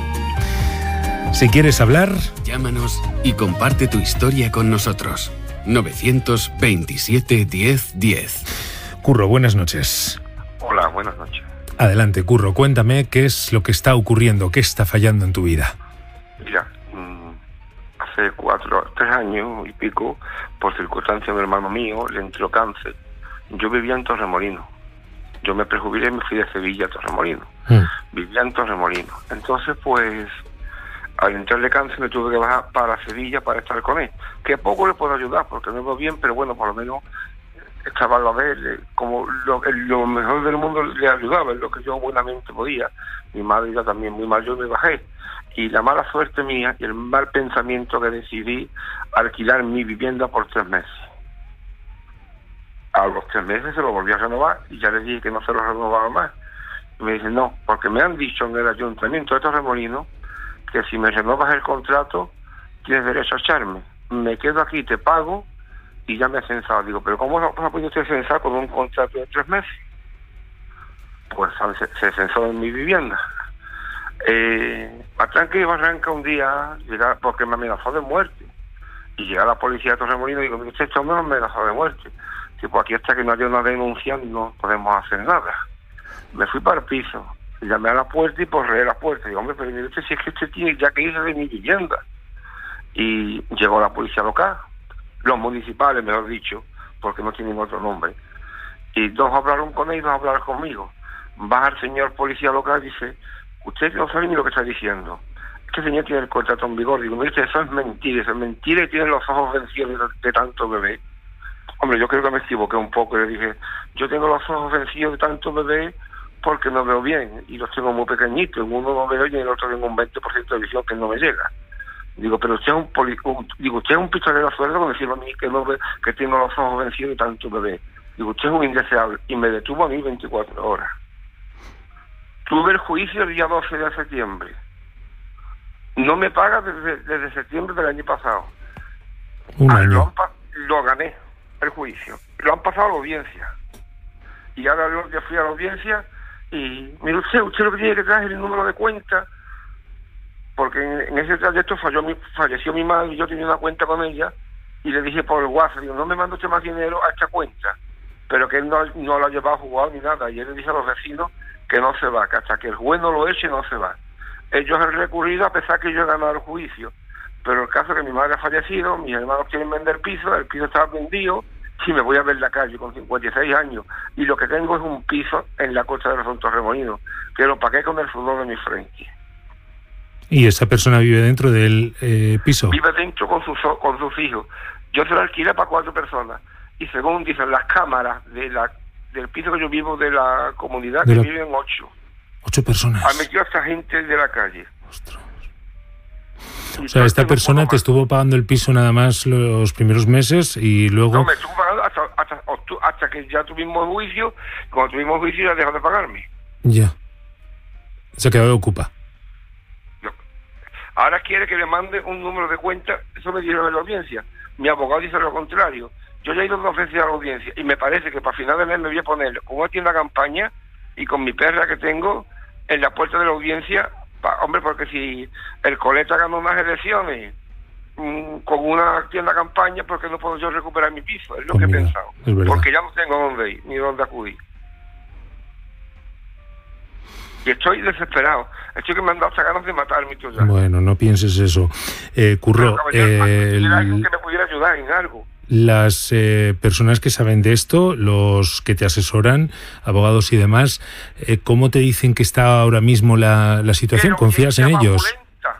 Speaker 2: Si quieres hablar,
Speaker 5: llámanos y comparte tu historia con nosotros. novecientos veintisiete diez diez.
Speaker 2: Curro, buenas noches.
Speaker 12: Hola, buenas noches.
Speaker 2: Adelante, Curro, cuéntame qué es lo que está ocurriendo, qué está fallando en tu vida.
Speaker 12: Mira, hace cuatro, tres años y pico, por circunstancia de un hermano mío, le entró cáncer. Yo vivía en Torremolinos. Yo me prejubilé y me fui de Sevilla a Torremolinos. Mm. Vivía en Torremolinos. Entonces, pues, al entrarle cáncer me tuve que bajar para Sevilla para estar con él. Que poco le puedo ayudar, porque no veo bien, pero bueno, por lo menos estaba a ver como lo, lo mejor del mundo le ayudaba, en lo que yo buenamente podía. Mi madre ya también muy mal, yo me bajé. Y la mala suerte mía y el mal pensamiento que decidí alquilar mi vivienda por tres meses. A los tres meses se lo volví a renovar y ya le dije que no se lo renovaba más. Y me dicen, no, porque me han dicho en el ayuntamiento de Torremolinos que si me renovas el contrato tienes derecho a echarme. Me quedo aquí, te pago y ya me he censado. Digo, pero ¿cómo se ha podido usted censar con un contrato de tres meses? Pues se, se censó en mi vivienda. Eh, Atranque y Barranca un día, llegar, porque me amenazó de muerte. Y llega la policía de Torremolinos y digo, mire, usted este hombre me amenazó de muerte. Tipo, aquí hasta que no haya una denuncia no podemos hacer nada. Me fui para el piso, llamé a la puerta y porré la puerta. Digo, hombre, pero mire usted, si es que usted tiene ya que irse de mi vivienda. Y llegó la policía local, los municipales, mejor dicho, porque no tienen otro nombre. Y dos hablaron con él y dos hablaron conmigo. Baja el señor policía local y dice, usted no sabe ni lo que está diciendo. Este señor tiene el contrato en vigor. Digo, mire, eso es mentira, eso es mentira y tiene los ojos vencidos de, de tanto bebé. Hombre, yo creo que me equivoqué un poco y le dije, yo tengo los ojos vencidos de tanto bebé porque no veo bien y los tengo muy pequeñitos. En uno no veo y en el otro tengo un veinte por ciento de visión que no me llega. Digo, pero usted es un, poli, un digo, usted es un pistolero sueldo con decirme a mí que no ve, que tengo los ojos vencidos de tanto bebé. Digo, usted es un indeseable. Y me detuvo a mí veinticuatro horas. Tuve el juicio el día doce de septiembre. No me paga desde, desde septiembre del año pasado.
Speaker 2: Un
Speaker 12: ah,
Speaker 2: año.
Speaker 12: Lo, lo gané, el juicio. Lo han pasado a la audiencia. Y ahora yo ya fui a la audiencia y, mire usted, usted lo que tiene que traer es el número de cuenta, porque en, en ese trayecto falló mi, falleció mi madre y yo tenía una cuenta con ella y le dije por el WhatsApp, digo, no me mando usted más dinero a esta cuenta. pero que él no, no lo ha llevado a jugar ni nada, y él le dice a los vecinos que no se va, que hasta que el juez no lo eche no se va. Ellos han recurrido a pesar que yo he ganado el juicio, pero el caso es que mi madre ha fallecido, mis hermanos quieren vender piso, el piso está vendido, y me voy a ver la calle con cincuenta y seis años, y lo que tengo es un piso en la costa de los Santos Remolinos, que lo pagué con el sudor de mi frente.
Speaker 2: ¿Y esa persona vive dentro del eh, piso?
Speaker 12: Vive dentro con sus, con sus hijos. Yo se lo alquilé para cuatro personas, y según dicen las cámaras de la del piso que yo vivo de la comunidad,
Speaker 2: de
Speaker 12: que
Speaker 2: la...
Speaker 12: viven ocho.
Speaker 2: Ocho personas.
Speaker 12: Ha metido a esta gente de la calle.
Speaker 2: Ostras. O sea, esta persona te estuvo pagando el piso nada más los primeros meses y luego...
Speaker 12: No, me estuvo pagando hasta, hasta, hasta que ya tuvimos juicio. Cuando tuvimos juicio ya dejó de pagarme.
Speaker 2: Ya. Se ha quedado ocupa.
Speaker 12: No. Ahora quiere que le mande un número de cuenta. Eso me dijeron en la audiencia. Mi abogado dice lo contrario. Yo ya he ido dos veces a la audiencia y me parece que para final de mes me voy a poner con una tienda campaña y con mi perra que tengo en la puerta de la audiencia. Pa, hombre, porque si el Coleta ganó unas elecciones mmm, con una tienda campaña, ¿por qué no puedo yo recuperar mi piso? Es lo Conmigo. que he pensado. Porque ya no tengo dónde ir, ni dónde acudir. Y estoy desesperado. Estoy que me han dado hasta ganas de matarme. Ya.
Speaker 2: Bueno, no pienses eso. Eh, Curro, eh,
Speaker 12: el... alguien que me pudiera ayudar en algo.
Speaker 2: Las eh, personas que saben de esto, los que te asesoran, abogados y demás, eh, ¿cómo te dicen que está ahora mismo la, la situación? La ¿Confías en ellos?
Speaker 12: Violenta.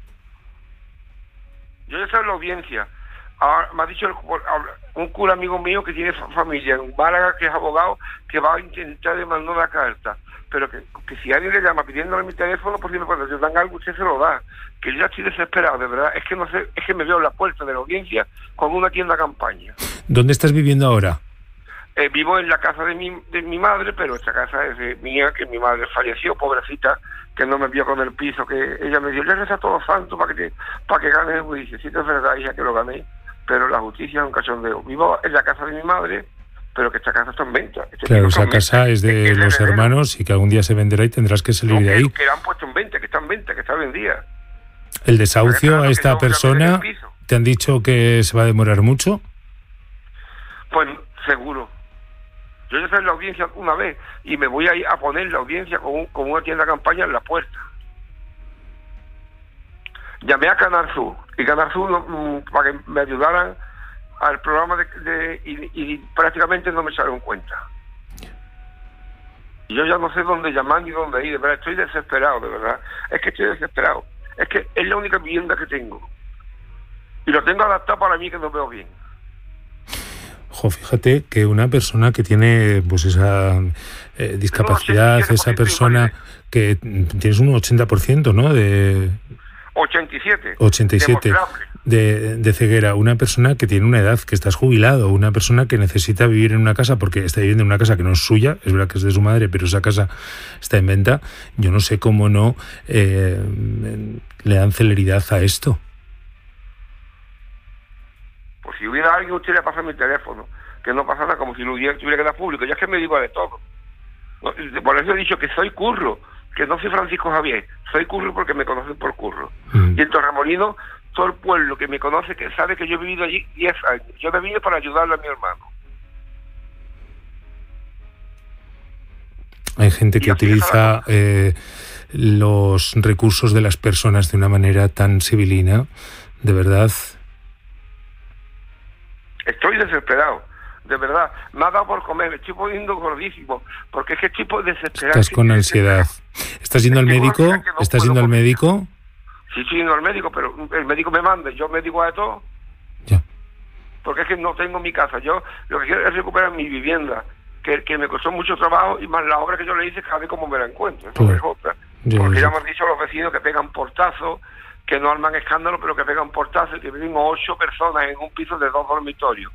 Speaker 12: Yo ya sé la audiencia. Ahora, me ha dicho el, un cura amigo mío que tiene familia en Málaga, que es abogado, que va a intentar demandar una carta. Pero que, que si alguien le llama pidiéndole mi teléfono, pues si me puede ayudar algo, usted se lo da. Que yo ya estoy desesperado, de verdad. Es que no sé, es que me veo en la puerta de la audiencia con una tienda campaña.
Speaker 2: ¿Dónde estás viviendo ahora?
Speaker 12: Eh, vivo en la casa de mi, de mi madre, pero esta casa es de mía, que mi madre falleció, pobrecita, que no me vio con el piso, que ella me dio, le reza a todos los santos para que, para que gane el juicio. Sí, es verdad, hija, que lo gané, pero la justicia es un cachondeo. Vivo en la casa de mi madre, pero que esta casa está en venta. Este
Speaker 2: claro, esa casa es de es los hermanos y que algún día se venderá y tendrás que salir
Speaker 12: no,
Speaker 2: de
Speaker 12: que,
Speaker 2: ahí.
Speaker 12: Que la han puesto en venta, que está en venta, que está vendida.
Speaker 2: ¿El desahucio a esta persona te han dicho que se va a demorar mucho?
Speaker 12: Pues seguro. Yo ya salí en la audiencia una vez y me voy a ir a poner la audiencia con, un, con una tienda campaña en la puerta. Llamé a Canal Sur y Canal Sur no, para que me ayudaran al programa de, de y, y prácticamente no me salieron cuenta. Y yo ya no sé dónde llamar ni dónde ir, de verdad, estoy desesperado, de verdad. Es que estoy desesperado. Es que es la única vivienda que tengo. Y lo tengo adaptado para mí, que no veo bien.
Speaker 2: Jo, fíjate que una persona que tiene pues esa eh, discapacidad, no, esa persona que tienes un ochenta por ciento, ¿no? De
Speaker 12: ochenta y siete.
Speaker 2: ochenta y siete de, de ceguera. Una persona que tiene una edad, que estás jubilado, una persona que necesita vivir en una casa porque está viviendo en una casa que no es suya, es verdad que es de su madre, pero esa casa está en venta. Yo no sé cómo no eh, le dan celeridad a esto.
Speaker 12: Pues si hubiera alguien, usted le pasa mi teléfono, que no pasa nada, como si lo hubiera, tuviera que dar público. Ya es que me digo de todo. Por eso he dicho que soy Curro, que no soy Francisco Javier. Soy Curro porque me conocen por Curro. Mm. Y en Torremolinos, todo el pueblo que me conoce, que sabe que yo he vivido allí diez años. Yo he venido para ayudarle a mi hermano.
Speaker 2: Hay gente que utiliza eh, los recursos de las personas de una manera tan civilina, de verdad.
Speaker 12: Estoy desesperado, de verdad. Me ha dado por comer, me estoy poniendo gordísimo, porque es que estoy desesperado.
Speaker 2: Estás con ansiedad. ¿Estás yendo al médico? ¿Estás yendo al médico?
Speaker 12: Sí, estoy yendo al médico, pero el médico me manda, yo me digo de todo.
Speaker 2: Ya.
Speaker 12: Porque es que no tengo mi casa. Yo lo que quiero es recuperar mi vivienda, que, que me costó mucho trabajo, y más la obra que yo le hice, cada vez como me la encuentro. Eso claro. Es otra. Ya, porque ya me han dicho los vecinos que pegan portazos, que no arman escándalo, pero que pegan portazos, y que vivimos ocho personas en un piso de dos dormitorios.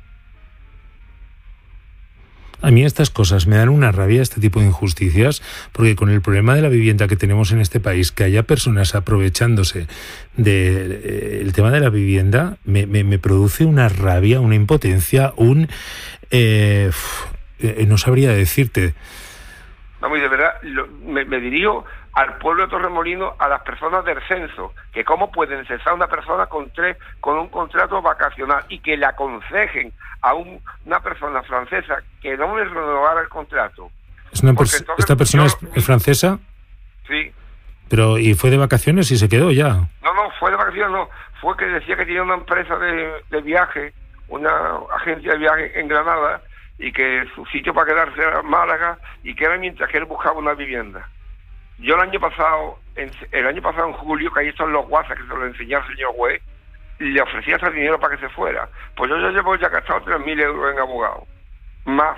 Speaker 2: A mí estas cosas me dan una rabia, este tipo de injusticias, porque con el problema de la vivienda que tenemos en este país, que haya personas aprovechándose del de, tema de la vivienda, me, me, me produce una rabia, una impotencia, un... Eh, no sabría decirte...
Speaker 12: Vamos, y de verdad, lo, me, me dirijo al pueblo de Torremolinos, a las personas del censo, que cómo pueden cesar a una persona con tres, con un contrato vacacional, y que le aconsejen a un, una persona francesa que no le renovara el contrato.
Speaker 2: ¿Es una pers- entonces, ¿Esta persona yo, es, es francesa?
Speaker 12: Sí.
Speaker 2: Pero, ¿y fue de vacaciones y se quedó ya?
Speaker 12: No, no, fue de vacaciones, no. Fue que decía que tenía una empresa de, de viaje, una agencia de viaje en Granada, y que su sitio para quedarse era Málaga, y que era mientras que él buscaba una vivienda. Yo el año pasado, en, el año pasado en julio, que ahí están los WhatsApp que se lo enseñé al señor juez, le ofrecía ese dinero para que se fuera. Pues yo ya llevo ya gastado tres mil euros en abogado. Más.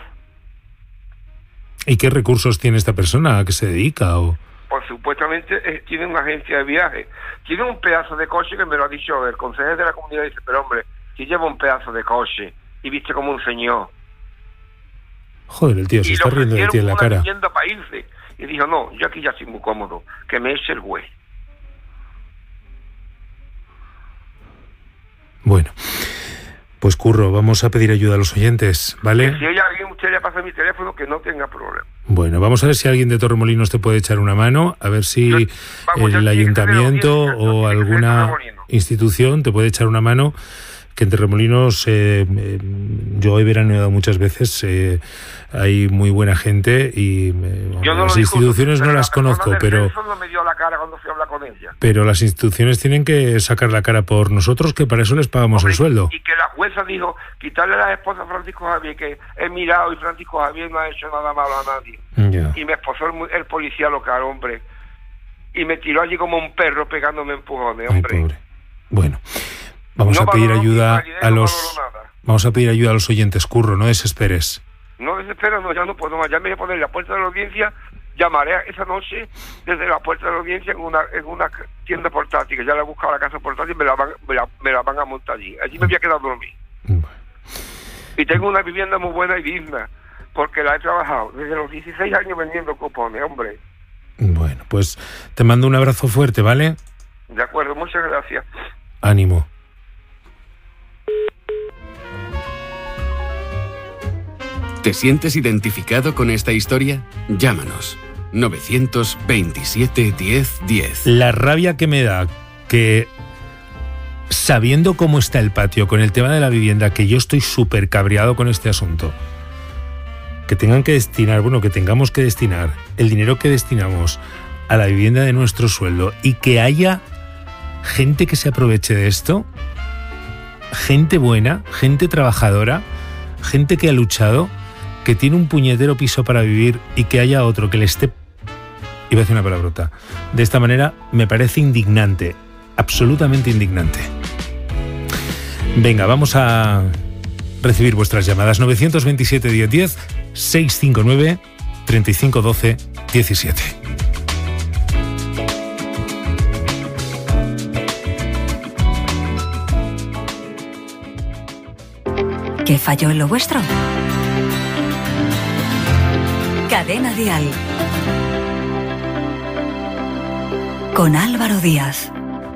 Speaker 2: ¿Y qué recursos tiene esta persona? ¿A qué se dedica? O...
Speaker 12: Pues supuestamente eh, tiene una agencia de viaje. Tiene un pedazo de coche que me lo ha dicho el consejero de la comunidad. Dice, pero hombre, si lleva un pedazo de coche y viste como un señor.
Speaker 2: Joder, el tío se está riendo de ti en la cara.
Speaker 12: Para irse. Y dijo, no, yo aquí ya estoy muy cómodo, que me eche el güey.
Speaker 2: Bueno, pues Curro, vamos a pedir ayuda a los oyentes, ¿vale?
Speaker 12: Que si hay alguien, usted le pasa mi teléfono, que no tenga problema.
Speaker 2: Bueno, vamos a ver si alguien de Torremolinos te puede echar una mano, a ver si yo, vamos, el ayuntamiento o alguna institución te puede echar una mano. Que en Torremolinos eh, eh, yo he veraneado muchas veces, eh, hay muy buena gente y eh, no las instituciones discuto, no las conozco, pero
Speaker 12: no me dio la cara cuando fui a hablar con ella.
Speaker 2: Pero las instituciones tienen que sacar la cara por nosotros, que para eso les pagamos Hombre, el sueldo.
Speaker 12: Y que la jueza dijo, quitarle a la esposa a Francisco Javier, que he mirado y Francisco Javier no ha hecho nada malo a nadie.
Speaker 2: Yeah.
Speaker 12: Y me esposó el, el policía local, hombre, y me tiró allí como un perro pegándome empujones, hombre.
Speaker 2: Ay, pobre. Bueno. Vamos
Speaker 12: no
Speaker 2: a pedir ayuda
Speaker 12: valoro,
Speaker 2: a
Speaker 12: no
Speaker 2: los vamos a pedir ayuda a los oyentes, Curro, no desesperes.
Speaker 12: No desesperes, no, ya no puedo más, ya me voy a poner en la puerta de la audiencia, llamaré esa noche desde la puerta de la audiencia en una en una tienda portátil, que ya la he buscado la casa portátil y me la van, me la, me la van a montar allí. Allí me voy a quedar a dormir.
Speaker 2: Bueno.
Speaker 12: Y tengo una vivienda muy buena y digna, porque la he trabajado desde los dieciséis años vendiendo cupones, hombre.
Speaker 2: Bueno, pues te mando un abrazo fuerte, ¿vale?
Speaker 12: De acuerdo, muchas gracias.
Speaker 2: Ánimo.
Speaker 5: ¿Te sientes identificado con esta historia? Llámanos. nueve veintisiete diez diez.
Speaker 2: La rabia que me da que, sabiendo cómo está el patio con el tema de la vivienda, que yo estoy súper cabreado con este asunto, que tengan que destinar, bueno, que tengamos que destinar el dinero que destinamos a la vivienda de nuestro sueldo y que haya gente que se aproveche de esto, gente buena, gente trabajadora, gente que ha luchado, que tiene un puñetero piso para vivir y que haya otro que le esté... Iba a decir una palabrota. De esta manera me parece indignante, absolutamente indignante. Venga, vamos a recibir vuestras llamadas. nueve veintisiete diez diez, seiscientos cincuenta y nueve, treinta y cinco doce diecisiete.
Speaker 3: ¿Qué falló en lo vuestro? Cadena Dial con Álvaro Díaz.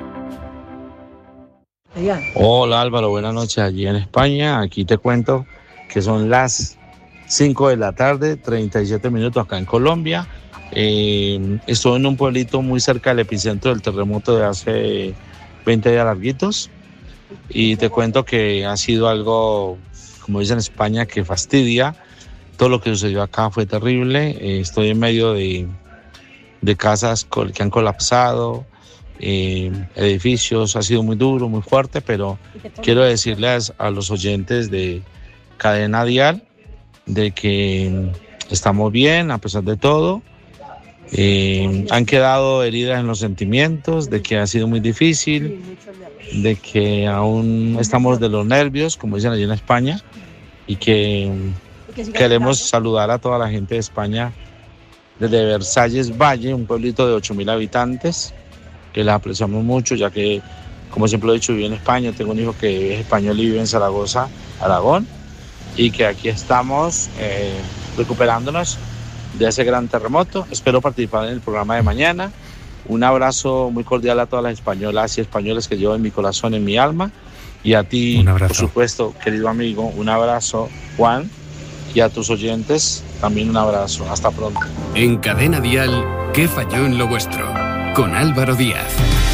Speaker 13: Hola Álvaro, buenas noches allí en España. Aquí te cuento que son las cinco de la tarde, treinta y siete minutos acá en Colombia. Eh, estoy en un pueblito muy cerca del epicentro del terremoto de hace veinte días larguitos y te cuento que ha sido algo, como dicen en España, que fastidia. Todo lo que sucedió acá fue terrible. Eh, estoy en medio de, de casas col- que han colapsado, eh, edificios. Ha sido muy duro, muy fuerte, pero quiero decirles a los oyentes de Cadena Dial de que estamos bien a pesar de todo. Eh, han quedado heridas en los sentimientos, de que ha sido muy difícil, de que aún estamos de los nervios, como dicen allí en España, y que queremos saludar a toda la gente de España desde Versalles Valle, un pueblito de ocho mil habitantes, que les apreciamos mucho, ya que, como siempre lo he dicho, vivo en España, tengo un hijo que es español y vive en Zaragoza, Aragón, y que aquí estamos eh, recuperándonos de ese gran terremoto. Espero participar en el programa de mañana. Un abrazo muy cordial a todas las españolas y españoles que llevo en mi corazón, en mi alma, y a ti, por supuesto, querido amigo, un abrazo, Juan. y a tus oyentes también un abrazo. Hasta pronto.
Speaker 5: En Cadena Dial, ¿qué falló en lo vuestro? Con Álvaro Díaz.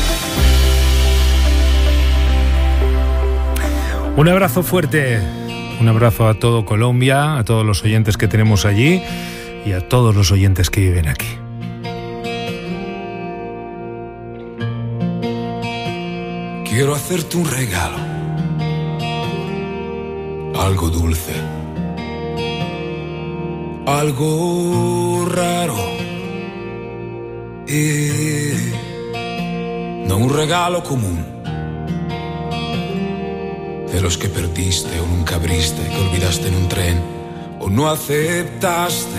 Speaker 2: Un abrazo fuerte, un abrazo a todo Colombia, a todos los oyentes que tenemos allí y a todos los oyentes que viven aquí.
Speaker 14: Quiero hacerte un regalo, algo dulce, algo raro, y no un regalo común, de los que perdiste o nunca abriste, que olvidaste en un tren o no aceptaste.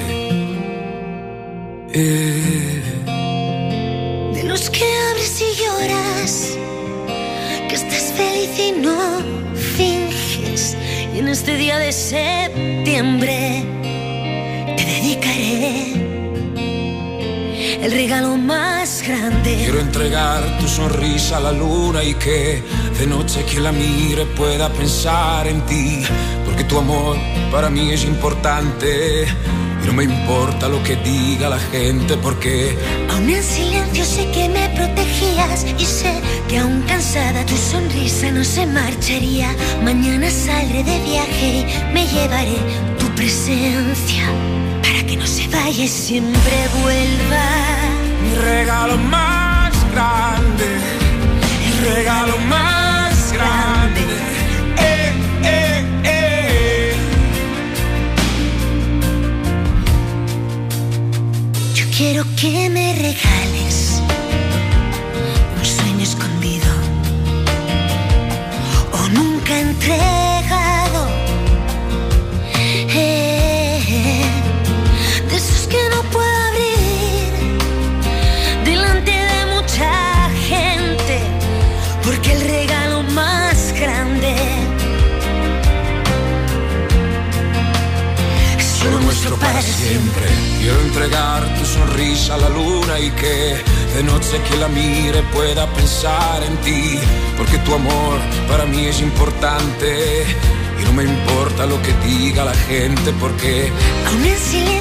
Speaker 14: Eh.
Speaker 15: De los que abres y lloras, que estás feliz y no finges. Y en este día de septiembre te dedicaré el regalo más grande.
Speaker 14: Quiero entregar tu sonrisa a la luna y que de noche quien la mire pueda pensar en ti, porque tu amor para mí es importante y no me importa lo que diga la gente, porque
Speaker 15: aún en silencio sé que me protegías y sé que aún cansada tu sonrisa no se marcharía. Mañana saldré de viaje y me llevaré tu presencia para que no se vaya y siempre vuelva.
Speaker 14: Mi regalo más grande, el regalo más grande. Eh, eh, eh.
Speaker 15: Yo quiero que me regales un sueño escondido o nunca entregado. Eh, eh. De esos que no puedo abrir delante de mucha gente, porque el regalo más grande es solo nuestro para siempre.
Speaker 14: Quiero entregar tu sonrisa a la luna y que de noche quien la mire pueda pensar en ti, porque tu amor para mí es importante y no me importa lo que diga la gente, porque
Speaker 15: aún en silencio